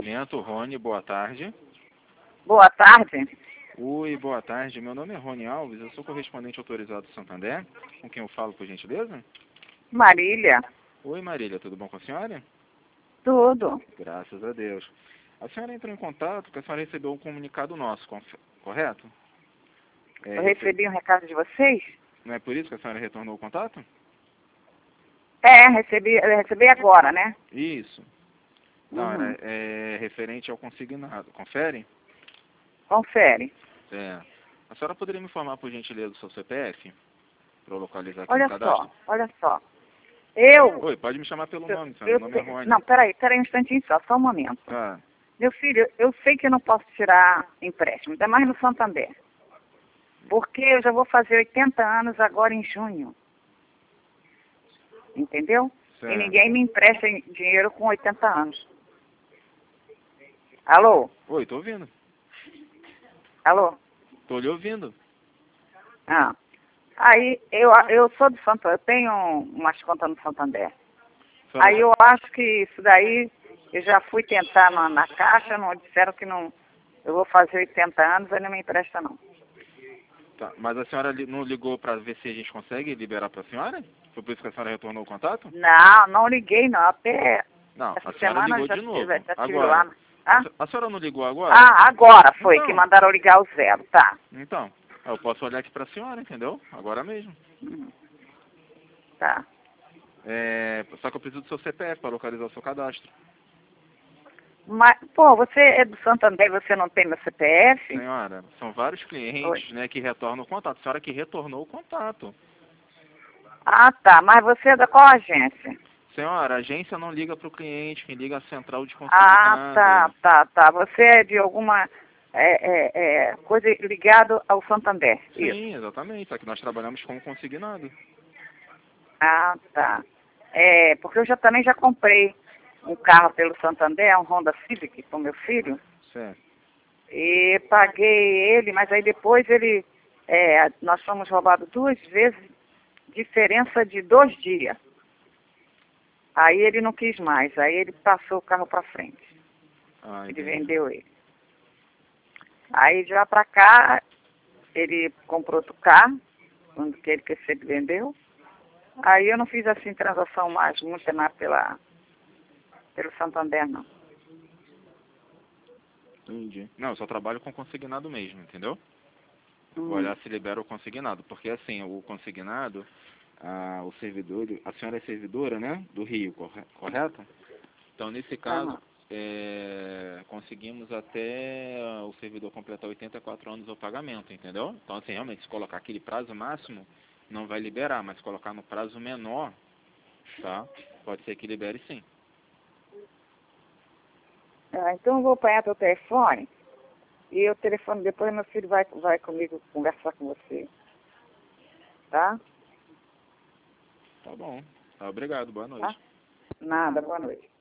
Vento, Rony, boa tarde. Boa tarde. Oi, boa tarde. Meu nome é Rony Alves, eu sou correspondente autorizado do Santander. Com quem eu falo, por gentileza? Marília. Oi, Marília, tudo bom com a senhora? Tudo. Graças a Deus. A senhora entrou em contato porque a senhora recebeu um comunicado nosso, correto? Eu recebi um recado de vocês? Não é por isso que a senhora retornou o contato? Recebi agora, né? Isso. Não, é referente ao consignado. Confere? Confere. É. A senhora poderia me informar, por gentileza, do seu CPF? Para eu localizar aqui no Olha cadastro? só. Oi, pode me chamar pelo nome, senhor. Meu nome é Rony. Não, peraí um instantinho só um momento. Ah, Meu filho, eu sei que eu não posso tirar empréstimo, ainda mais no Santander. Porque eu já vou fazer 80 anos agora em junho. Entendeu? certo. E ninguém me empresta dinheiro com 80 anos. Alô? Oi, tô ouvindo. Alô? Tô lhe ouvindo. Ah. Aí, eu sou do Santander, eu tenho umas contas no Santander. Senhora Aí eu acho que isso daí, eu já fui tentar na caixa, não disseram que não, eu vou fazer 80 anos, aí não me empresta não. Tá, mas a senhora não ligou para ver se a gente consegue liberar para a senhora? Foi por isso que a senhora retornou o contato? Não liguei não, até Não, essa a senhora semana ligou já de novo. tive lá. Agora. Ah? A senhora não ligou agora? Ah, agora foi Então. que mandaram ligar o 0, tá. Então, eu posso olhar aqui para a senhora, entendeu? Agora mesmo. Tá. Só que eu preciso do seu CPF para localizar o seu cadastro. Mas, pô, você é do Santander, você não tem meu CPF? Senhora, são vários clientes, né, que retornam o contato. A senhora que retornou o contato. Ah, tá, mas você é da qual agência? Senhora, a agência não liga para o cliente, quem liga é a central de Ah, consignado. tá. Você é de alguma coisa ligada ao Santander, isso. Sim, exatamente. Só que nós trabalhamos com consignado. Ah, tá. Porque eu também já comprei um carro pelo Santander, um Honda Civic para o meu filho, Certo. e paguei ele, mas aí depois nós fomos roubados 2 vezes, diferença de 2 dias. Aí ele não quis mais, aí ele passou o carro para frente. Ah, Ele entendi. vendeu ele. Aí de lá para cá, ele comprou outro carro, quando que ele vendeu. Aí eu não fiz assim transação mais, muito pelo Santander, não. Entendi. Não, eu só trabalho com consignado mesmo, entendeu? Vou olhar se libera o consignado. Porque assim, o consignado, o servidor, a senhora é servidora, né? Do Rio, correto? Então, nesse caso, conseguimos até o servidor completar 84 anos o pagamento, entendeu? Então, assim, realmente, se colocar aquele prazo máximo, não vai liberar, mas se colocar no prazo menor, tá? Pode ser que libere sim. Então eu vou apanhar teu telefone e o telefone depois meu filho vai comigo conversar com você. Tá? Tá bom. Tá, obrigado. Boa noite. Tá? Nada, boa noite.